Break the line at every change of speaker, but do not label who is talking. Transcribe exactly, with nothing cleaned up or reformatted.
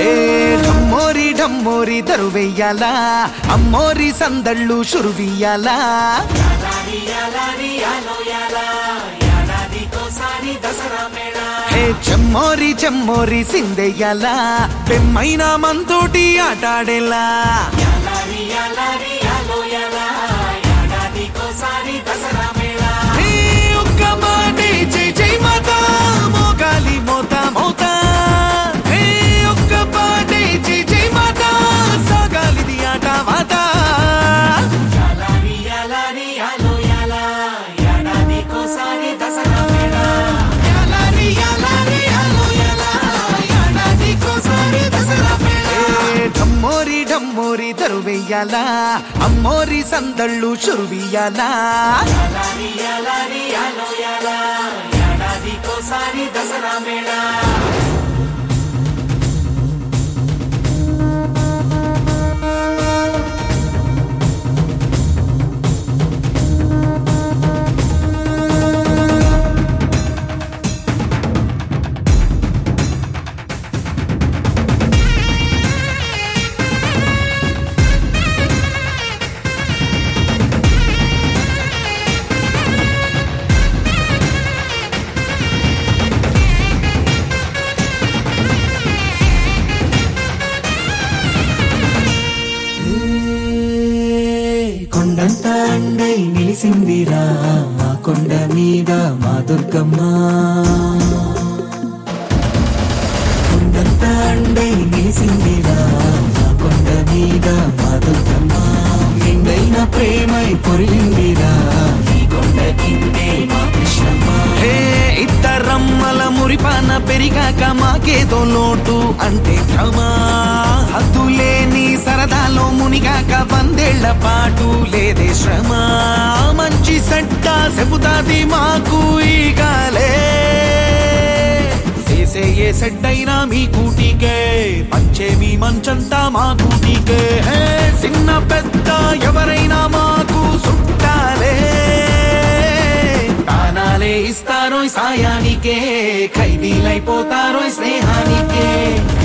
ఢమ్మోరి ఢమ్మోరి దరువెయ్యాలా అమ్మోరి సందళ్ళు షురువియ్యాలా హే చెమ్మోరి చెమ్మోరి సిందెయ్యాలా పెమ్మైన మంతోటి ఆటాడేలా ఒక్క మాటే జై జై మాతా మోగాలి మోతా మోతా ఒక్క పాటే జై జై మాతా సాగాలిది ఆట వాత ఢమ్మోరి ఢమ్మోరి దరువెయ్యాలా అమ్మోరి సందళ్ళు షురువియ్యాలా దసరా మేళా
కొండంత అండై నిలిసిందిరా ఆ కొండ మీద మా దుర్గమ్మ కొండంత అండై నిలిసిందిరా ఆ కొండ మీద మా దుర్గమ్మ నిండైన ప్రేమై పొరిలిందిరా ఈ కొండ కిందే మా కృష్ణమ్మ
హే ఇద్దరమ్మల మురిపాన పెరిగాక మాకేదో లోటు అంటే భ్రమా హద్దులేని సరదాలో మునిగాక వందేళ్ల పాటు లేదే శ్రమ మంచి సట్ట చెబుతాది మాకు ఈ గాలే చేసే ఏ సెడ్డైనా మీ కూటికే పంచే మీ మంచంతా మా కూటికే చిన్న పెద్ద ఎవరైనా మాకు సుట్టాలే ప్రాణాలే ఇస్తారో సాయానికే ఖైదీలైపోతారో స్నేహానికే